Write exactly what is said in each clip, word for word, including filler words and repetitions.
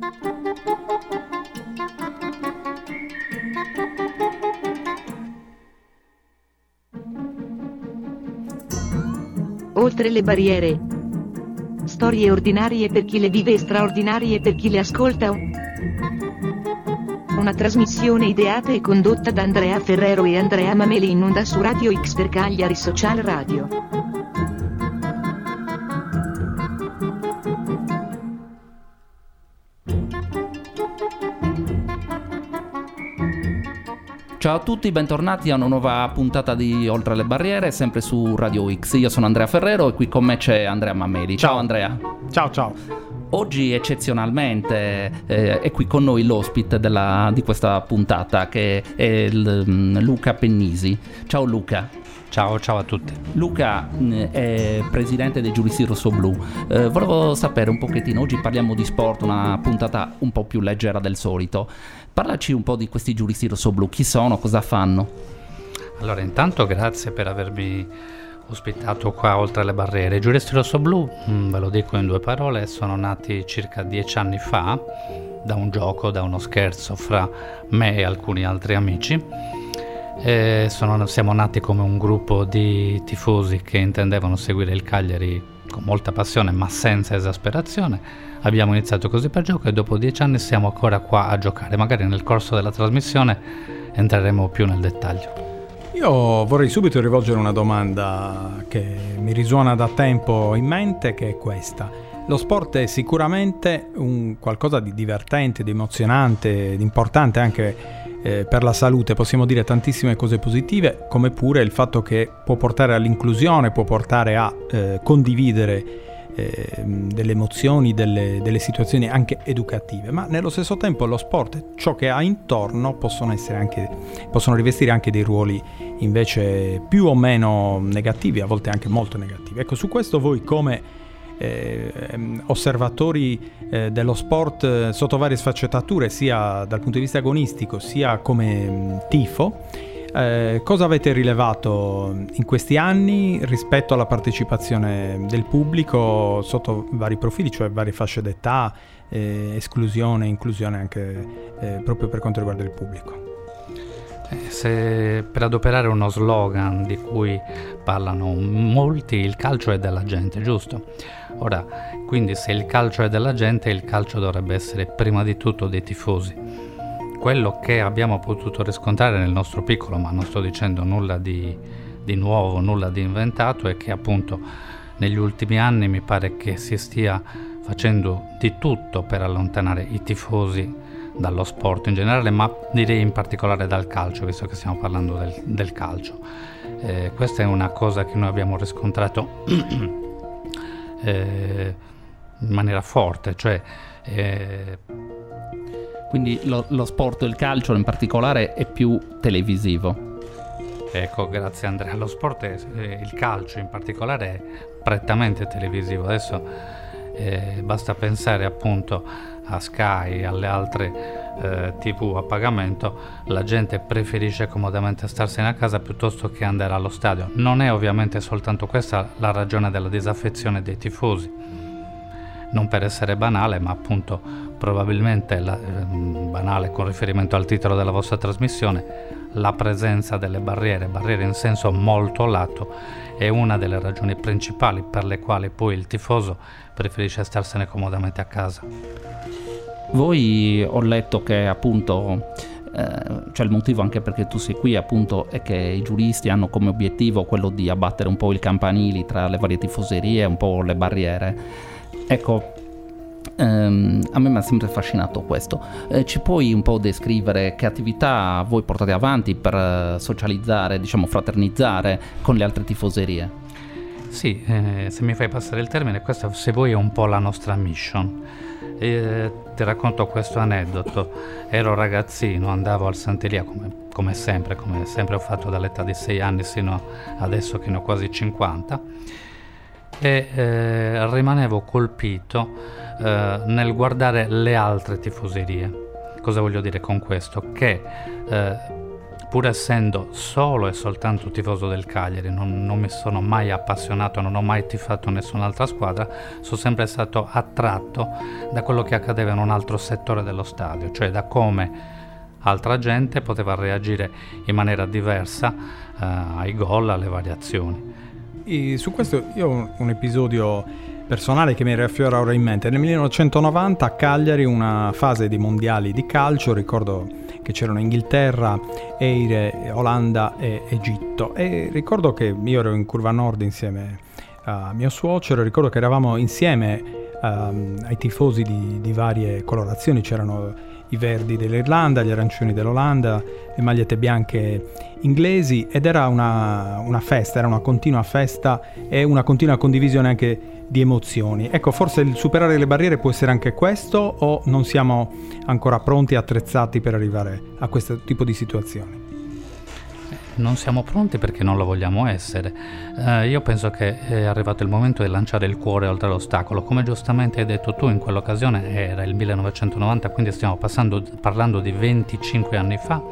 Oltre le barriere. Storie ordinarie per chi le vive e straordinarie per chi le ascolta. Una trasmissione ideata e condotta da Andrea Ferrero e Andrea Mameli in onda su Radio X per Cagliari Social Radio. Ciao a tutti, bentornati a una nuova puntata di Oltre le Barriere, sempre su Radio X. Io sono Andrea Ferrero e qui con me c'è Andrea Mameli. Ciao, ciao Andrea. Ciao ciao. Oggi eccezionalmente eh, è qui con noi l'ospite della, di questa puntata, che è il, um, Luca Pennisi. Ciao Luca. Ciao, ciao a tutti. Luca mh, è presidente dei Giuristi Rossoblu. Eh, volevo sapere un pochettino, oggi parliamo di sport, una puntata un po' più leggera del solito. Parlaci un po' di questi Giuristi Rossoblu, chi sono, cosa fanno? Allora, intanto grazie per avermi ospitato qua Oltre le Barriere. I Giuristi Rossoblu, mh, ve lo dico in due parole, sono nati circa dieci anni fa da un gioco, da uno scherzo fra me e alcuni altri amici. E sono, siamo nati come un gruppo di tifosi che intendevano seguire il Cagliari con molta passione ma senza esasperazione. Abbiamo iniziato così per gioco e dopo dieci anni siamo ancora qua a giocare. Magari nel corso della trasmissione entreremo più nel dettaglio. Io vorrei subito rivolgere una domanda che mi risuona da tempo in mente, che è questa. Lo sport è sicuramente un qualcosa di divertente, di emozionante, di importante anche eh, per la salute. Possiamo dire tantissime cose positive, come pure il fatto che può portare all'inclusione, può portare a eh, condividere Eh, delle emozioni, delle, delle situazioni anche educative, ma nello stesso tempo lo sport, ciò che ha intorno, possono essere anche possono rivestire anche dei ruoli invece più o meno negativi, a volte anche molto negativi. Ecco, su questo voi come eh, osservatori eh, dello sport eh, sotto varie sfaccettature, sia dal punto di vista agonistico sia come mh, tifo, Eh, cosa avete rilevato in questi anni rispetto alla partecipazione del pubblico sotto vari profili, cioè varie fasce d'età, eh, esclusione, inclusione anche eh, proprio per quanto riguarda il pubblico? Eh, se per adoperare uno slogan di cui parlano molti, il calcio è della gente, giusto? Ora, quindi se il calcio è della gente, il calcio dovrebbe essere prima di tutto dei tifosi. Quello che abbiamo potuto riscontrare nel nostro piccolo, ma non sto dicendo nulla di, di nuovo, nulla di inventato, è che appunto negli ultimi anni mi pare che si stia facendo di tutto per allontanare i tifosi dallo sport in generale, ma direi in particolare dal calcio, visto che stiamo parlando del, del calcio. Eh, questa è una cosa che noi abbiamo riscontrato eh, in maniera forte, cioè eh, Quindi lo, lo sport, il calcio in particolare, è più televisivo. Ecco, grazie Andrea. Lo sport, è, eh, il calcio in particolare, è prettamente televisivo. Adesso eh, basta pensare appunto a Sky, alle altre eh, tivù a pagamento. La gente preferisce comodamente starsene a casa piuttosto che andare allo stadio. Non è ovviamente soltanto questa la ragione della disaffezione dei tifosi. Non per essere banale, ma appunto probabilmente la, eh, banale con riferimento al titolo della vostra trasmissione, la presenza delle barriere, barriere in senso molto lato, è una delle ragioni principali per le quali poi il tifoso preferisce starsene comodamente a casa. Voi, ho letto che appunto eh, cioè il motivo anche perché tu sei qui appunto è che i giuristi hanno come obiettivo quello di abbattere un po' il campanili tra le varie tifoserie, un po' le barriere. Ecco, ehm, a me mi ha sempre affascinato questo. Eh, ci puoi un po' descrivere che attività voi portate avanti per socializzare, diciamo fraternizzare con le altre tifoserie? Sì, eh, se mi fai passare il termine, questa se vuoi è un po' la nostra mission. Eh, ti racconto questo aneddoto. Ero ragazzino, andavo al Sant'Elia come, come sempre, come sempre ho fatto dall'età di sei anni sino adesso che ne ho quasi cinquanta. E eh, rimanevo colpito eh, nel guardare le altre tifoserie. Cosa voglio dire con questo? Che eh, pur essendo solo e soltanto tifoso del Cagliari, non, non mi sono mai appassionato, non ho mai tifato nessun'altra squadra, sono sempre stato attratto da quello che accadeva in un altro settore dello stadio, cioè da come altra gente poteva reagire in maniera diversa eh, ai gol, alle variazioni. E su questo io ho un episodio personale che mi riaffiora ora in mente. Nel millenovecentonovanta a Cagliari, una fase di mondiali di calcio, ricordo che c'erano Inghilterra, Eire, Olanda e Egitto, e ricordo che io ero in curva nord insieme a mio suocero, ricordo che eravamo insieme um, ai tifosi di, di varie colorazioni, c'erano i verdi dell'Irlanda, gli arancioni dell'Olanda, le magliette bianche inglesi, ed era una, una festa, era una continua festa e una continua condivisione anche di emozioni. Ecco, forse il superare le barriere può essere anche questo, o non siamo ancora pronti e attrezzati per arrivare a questo tipo di situazioni? Non siamo pronti perché non lo vogliamo essere. Eh, io penso che è arrivato il momento di lanciare il cuore oltre l'ostacolo. Come giustamente hai detto tu, in quell'occasione era il millenovecentonovanta, quindi stiamo passando, parlando di venticinque anni fa.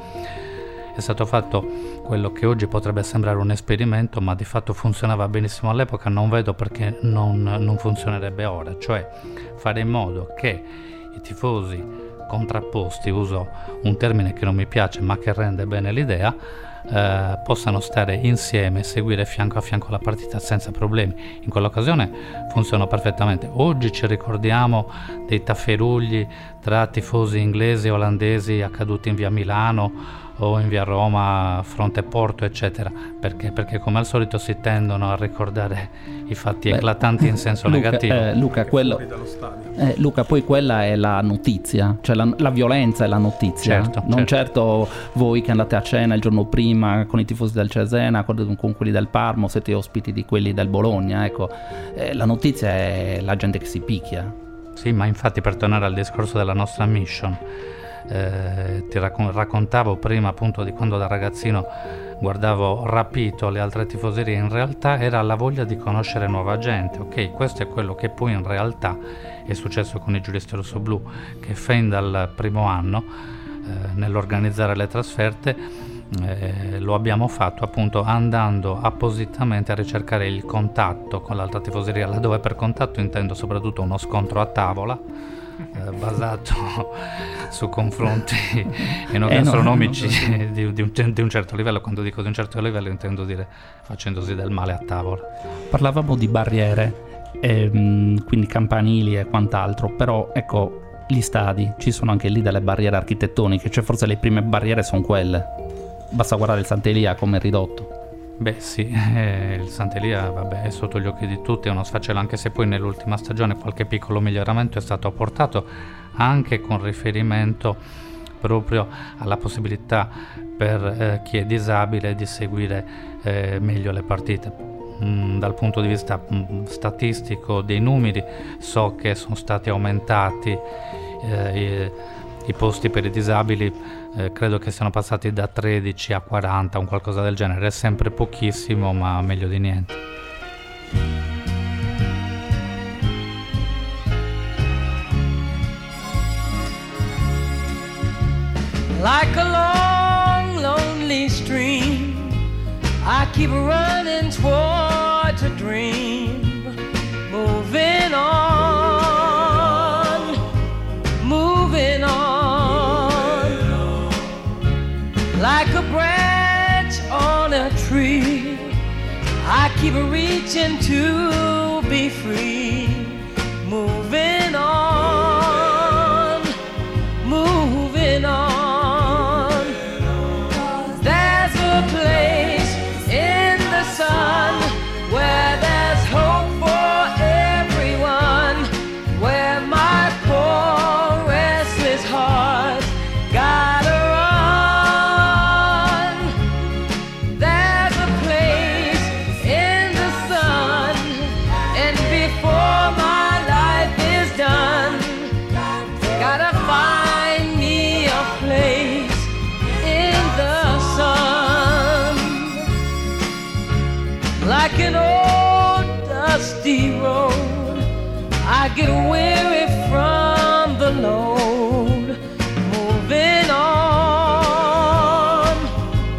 È stato fatto quello che oggi potrebbe sembrare un esperimento, ma di fatto funzionava benissimo all'epoca. Non vedo perché non, non funzionerebbe ora, cioè fare in modo che i tifosi contrapposti, uso un termine che non mi piace ma che rende bene l'idea, eh, possano stare insieme e seguire fianco a fianco la partita senza problemi. In quell'occasione funzionò perfettamente. Oggi ci ricordiamo dei tafferugli tra tifosi inglesi e olandesi accaduti in via Milano o in via Roma, fronte Porto, eccetera. Perché? Perché come al solito si tendono a ricordare i fatti Beh, eclatanti in senso Luca, negativo. Eh, Luca, quello, eh, Luca, poi quella è la notizia, cioè la, la violenza è la notizia. Certo, non certo. certo voi che andate a cena il giorno prima con i tifosi del Cesena, con, con quelli del Parma, siete ospiti di quelli del Bologna. Ecco, eh, la notizia è la gente che si picchia. Sì, ma infatti, per tornare al discorso della nostra mission, Eh, ti raccon- raccontavo prima appunto di quando da ragazzino guardavo rapito le altre tifoserie. In realtà era la voglia di conoscere nuova gente, ok? Questo è quello che poi in realtà è successo con i giuristi rossoblù, che fin dal primo anno eh, nell'organizzare le trasferte eh, lo abbiamo fatto appunto andando appositamente a ricercare il contatto con l'altra tifoseria, laddove per contatto intendo soprattutto uno scontro a tavola Eh, basato su confronti enogastronomici eh no, no, no. Di, di, un, di un certo livello. Quando dico di un certo livello intendo dire facendosi del male a tavola. Parlavamo di barriere, ehm, quindi campanili e quant'altro, però ecco, gli stadi, ci sono anche lì delle barriere architettoniche, cioè forse le prime barriere sono quelle. Basta guardare il Sant'Elia come è ridotto. Beh sì, eh, il Sant'Elia vabbè, è sotto gli occhi di tutti, è uno sfacelo, anche se poi nell'ultima stagione qualche piccolo miglioramento è stato apportato, anche con riferimento proprio alla possibilità per eh, chi è disabile di seguire eh, meglio le partite. Mm, dal punto di vista mm, statistico dei numeri, so che sono stati aumentati eh, i, i posti per i disabili. Eh, credo che siano passati da tredici a quaranta, un qualcosa del genere. È sempre pochissimo, ma meglio di niente. Like a long, lonely stream, I keep running towards a dream, moving on, moving on. Like a branch on a tree, I keep reaching to be free, moving on, moving on. There's a place in the sun where there's hope for everyone, where my poor restless heart gotta run. There's a place in the sun, and before my life is done, gotta find me a place in the sun. Like an old dusty road, I get weary from the load, moving on,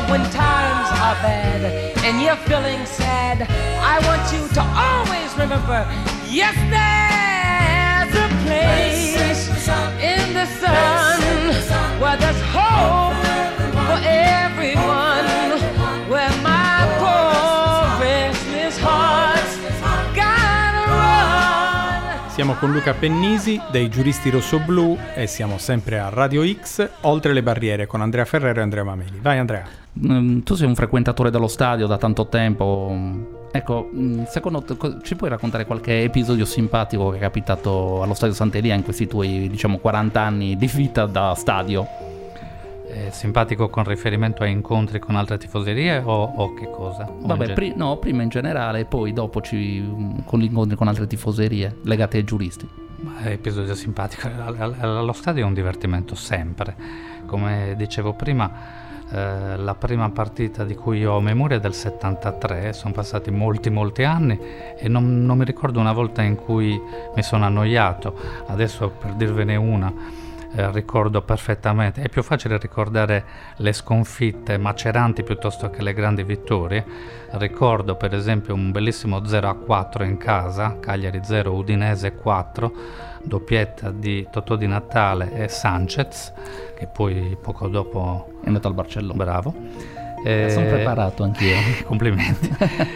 when times are bad and you're feeling sad, I want you to always remember, yes, there's a place in the sun where there's hope for everyone, where my poor restless heart's gotta run. Siamo con Luca Pennisi dei Giuristi Rossoblu e siamo sempre a Radio X, Oltre le barriere, con Andrea Ferrero e Andrea Mameli. Vai Andrea. Mm, tu sei un frequentatore dello stadio da tanto tempo. Ecco, secondo te ci puoi raccontare qualche episodio simpatico che è capitato allo Stadio Sant'Elia in questi tuoi, diciamo, quaranta anni di vita da stadio? È simpatico con riferimento a incontri con altre tifoserie o, o che cosa? O Vabbè, pri- no, prima in generale e poi dopo ci, con gli incontri con altre tifoserie legate ai giuristi. Ma episodio simpatico. Allo stadio è un divertimento sempre. Come dicevo prima, eh, la prima partita di cui ho memoria è del settantatré, sono passati molti molti anni e non, non mi ricordo una volta in cui mi sono annoiato. Adesso, per dirvene una, Eh, ricordo perfettamente, è più facile ricordare le sconfitte maceranti piuttosto che le grandi vittorie. Ricordo per esempio un bellissimo zero a quattro in casa, Cagliari zero Udinese quattro, doppietta di Totò Di Natale e Sanchez, che poi poco dopo è andato al Barcellona. Bravo. Eh, sono preparato anch'io. Complimenti.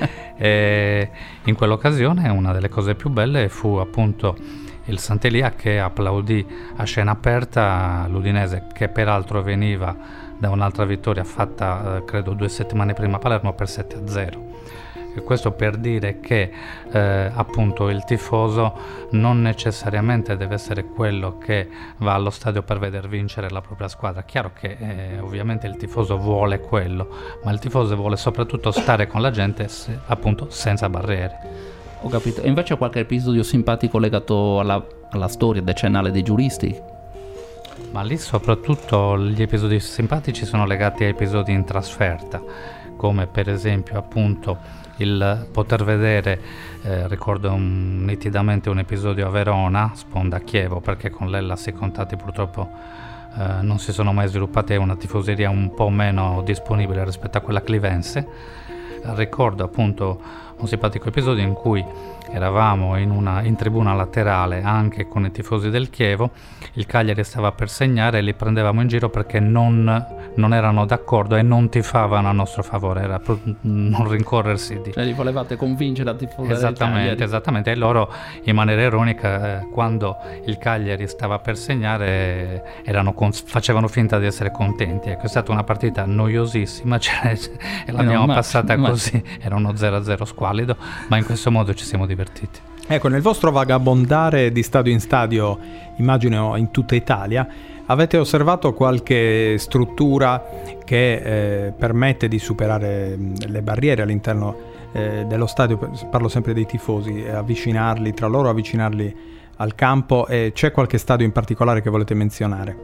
E in quell'occasione una delle cose più belle fu appunto il Sant'Elia che applaudì a scena aperta l'Udinese, che peraltro veniva da un'altra vittoria fatta eh, credo due settimane prima a Palermo per sette a zero. E questo per dire che eh, appunto il tifoso non necessariamente deve essere quello che va allo stadio per veder vincere la propria squadra. Chiaro che eh, ovviamente il tifoso vuole quello, ma il tifoso vuole soprattutto stare con la gente, se, appunto senza barriere. Ho capito. E invece qualche episodio simpatico legato alla, alla storia decennale dei giuristi? Ma lì soprattutto gli episodi simpatici sono legati a episodi in trasferta, come per esempio appunto il poter vedere, eh, ricordo un, nitidamente un episodio a Verona, sponda Chievo, perché con l'Hellas i contatti purtroppo eh, non si sono mai sviluppati, è una tifoseria un po' meno disponibile rispetto a quella clivense. Ricordo appunto un simpatico episodio in cui eravamo in, una, in tribuna laterale anche con i tifosi del Chievo, il Cagliari stava per segnare e li prendevamo in giro perché non, non erano d'accordo e non tifavano a nostro favore, era pro, non rincorrersi di... Cioè li volevate convincere a tifare esattamente, esattamente, e loro in maniera ironica eh, quando il Cagliari stava per segnare eh, erano con, facevano finta di essere contenti. Ecco, è stata una partita noiosissima, cioè, e l'abbiamo no, passata ma, così, ma... era uno zero a zero squallido, ma in questo modo ci siamo divertiti. Ecco, nel vostro vagabondare di stadio in stadio, immagino in tutta Italia, avete osservato qualche struttura che eh, permette di superare le barriere all'interno eh, dello stadio? Parlo sempre dei tifosi, avvicinarli tra loro, avvicinarli al campo, e c'è qualche stadio in particolare che volete menzionare?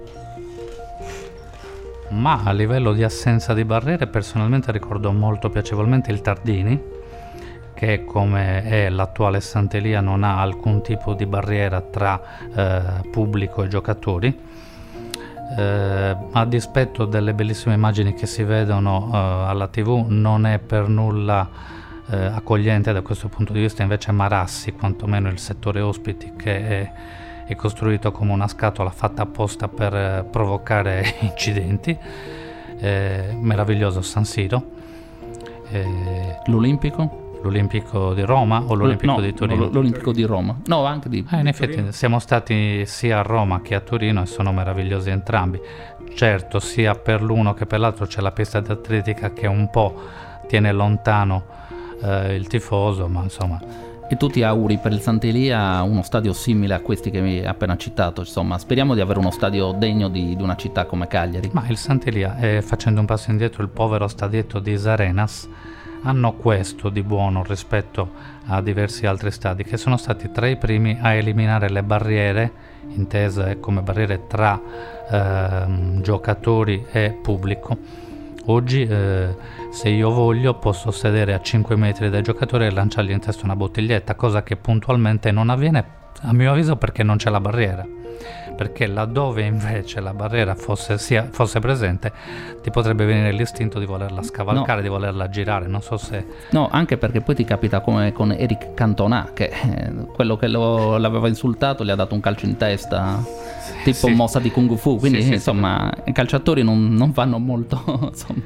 Ma a livello di assenza di barriere personalmente ricordo molto piacevolmente il Tardini, che come è l'attuale Sant'Elia non ha alcun tipo di barriera tra eh, pubblico e giocatori, eh, a dispetto delle bellissime immagini che si vedono eh, alla tivù, non è per nulla eh, accogliente da questo punto di vista. Invece Marassi, quantomeno il settore ospiti, che è, è costruito come una scatola fatta apposta per eh, provocare incidenti, eh, meraviglioso San Siro. Eh, l'Olimpico? L'Olimpico di Roma o l'Olimpico no, di Torino? L'Olimpico di Roma. No, anche di, eh, in di effetti Torino. Siamo stati sia a Roma che a Torino e sono meravigliosi entrambi. Certo, sia per l'uno che per l'altro c'è la pista di atletica che un po' tiene lontano eh, il tifoso, ma insomma. E tu ti auguri per il Sant'Elia uno stadio simile a questi che mi hai appena citato? Insomma, speriamo di avere uno stadio degno di, di una città come Cagliari. Ma il Sant'Elia, eh, facendo un passo indietro, il povero stadietto di Isarenas, hanno questo di buono rispetto a diversi altri stadi, che sono stati tra i primi a eliminare le barriere, intese come barriere tra eh, giocatori e pubblico. Oggi eh, se io voglio posso sedere a cinque metri dai giocatori e lanciargli in testa una bottiglietta, cosa che puntualmente non avviene a mio avviso perché non c'è la barriera. perché laddove invece la barriera fosse, sia, fosse presente ti potrebbe venire l'istinto di volerla scavalcare, no. di volerla girare, non so se... No, anche perché poi ti capita come con Eric Cantona, che eh, quello che lo, l'aveva insultato gli ha dato un calcio in testa, tipo sì. mossa di Kung Fu, quindi sì, sì, insomma sì. i calciatori non, non vanno molto insomma,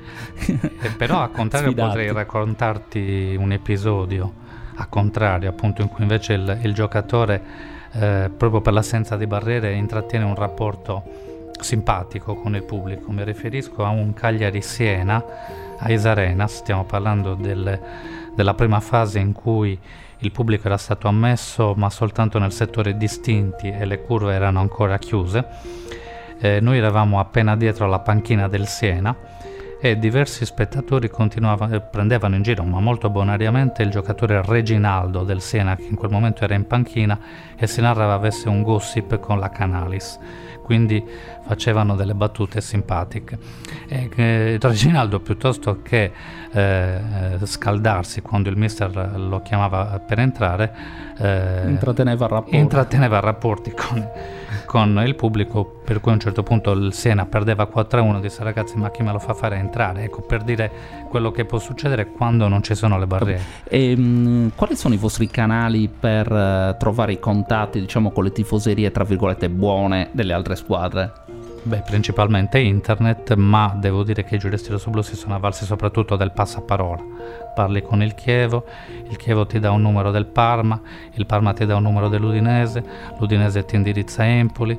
e però al contrario sfidati. Potrei raccontarti un episodio a contrario, appunto, in cui invece il, il giocatore eh, proprio per l'assenza di barriere intrattiene un rapporto simpatico con il pubblico. Mi riferisco a un Cagliari-Siena a Isarena. Stiamo parlando del, della prima fase in cui il pubblico era stato ammesso ma soltanto nel settore distinti e le curve erano ancora chiuse. Eh, noi eravamo appena dietro alla panchina del Siena e diversi spettatori continuavano, prendevano in giro, ma molto bonariamente, il giocatore Reginaldo del Siena, che in quel momento era in panchina, e si narrava avesse un gossip con la Canalis, quindi facevano delle battute simpatiche. E eh, Reginaldo, piuttosto che eh, scaldarsi quando il mister lo chiamava per entrare, eh, intratteneva rapporti, intratteneva rapporti con, con il pubblico, per cui a un certo punto il Siena perdeva quattro a uno, disse: ragazzi, ma chi me lo fa fare entrare? Ecco, per dire quello che può succedere quando non ci sono le barriere. E, mh, quali sono i vostri canali per uh, trovare i contatti, diciamo, con le tifoserie tra virgolette buone delle altre squadre? Beh, principalmente internet, ma devo dire che i giuristi rossoblu si sono avvalsi soprattutto del passaparola. Parli con il Chievo, il Chievo ti dà un numero del Parma, il Parma ti dà un numero dell'Udinese, l'Udinese ti indirizza a Empoli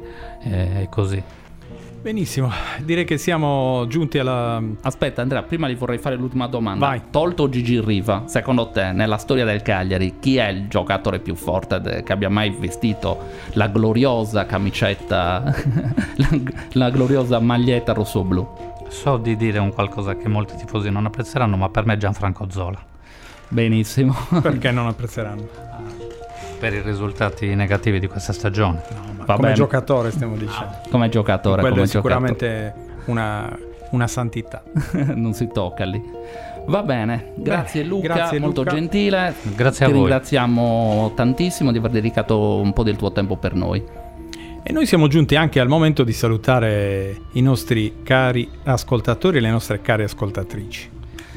e così. Benissimo, direi che siamo giunti alla... Aspetta Andrea, prima gli vorrei fare l'ultima domanda. Vai. Tolto Gigi Riva, secondo te nella storia del Cagliari chi è il giocatore più forte de- che abbia mai vestito la gloriosa camicetta, la, la gloriosa maglietta rossoblu? So di dire un qualcosa che molti tifosi non apprezzeranno, ma per me è Gianfranco Zola. Benissimo. Perché non apprezzeranno? Per i risultati negativi di questa stagione. No, ma Va come bene. giocatore stiamo dicendo. Ah, come giocatore, quello come è sicuramente una, una santità. Non si tocca lì. Va bene, grazie Beh, Luca, grazie molto Luca. gentile. Grazie a Ti voi. ringraziamo tantissimo di aver dedicato un po' del tuo tempo per noi. E noi siamo giunti anche al momento di salutare i nostri cari ascoltatori e le nostre care ascoltatrici.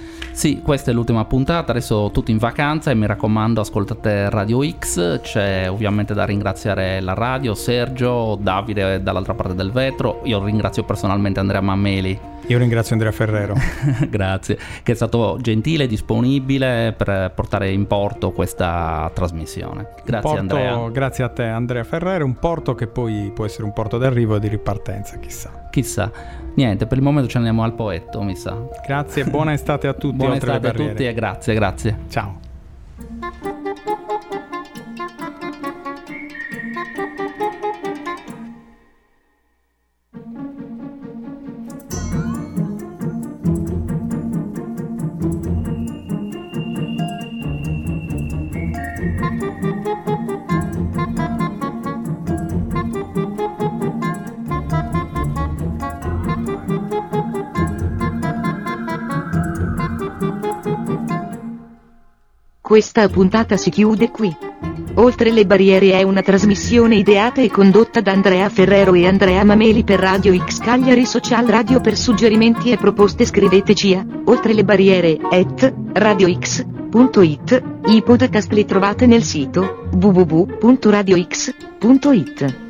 Sì, questa è l'ultima puntata, adesso tutti in vacanza e mi raccomando ascoltate Radio X, c'è ovviamente da ringraziare la radio, Sergio, Davide dall'altra parte del vetro, io ringrazio personalmente Andrea Mameli. Io ringrazio Andrea Ferrero. Grazie, che è stato gentile e disponibile per portare in porto questa trasmissione. Grazie porto, Andrea. Grazie a te Andrea Ferrero, un porto che poi può essere un porto d'arrivo e di ripartenza, chissà. Chissà. Niente, per il momento ci andiamo al Poetto, mi sa. Grazie, buona estate a tutti. Buona oltre le estate a barriere. tutti e grazie, grazie. Ciao. Questa puntata si chiude qui. Oltre le barriere è una trasmissione ideata e condotta da Andrea Ferrero e Andrea Mameli per Radio X Cagliari Social Radio. Per suggerimenti e proposte scriveteci a oltre le barriere at radiox punto it. I podcast li trovate nel sito w w w punto radiox punto it.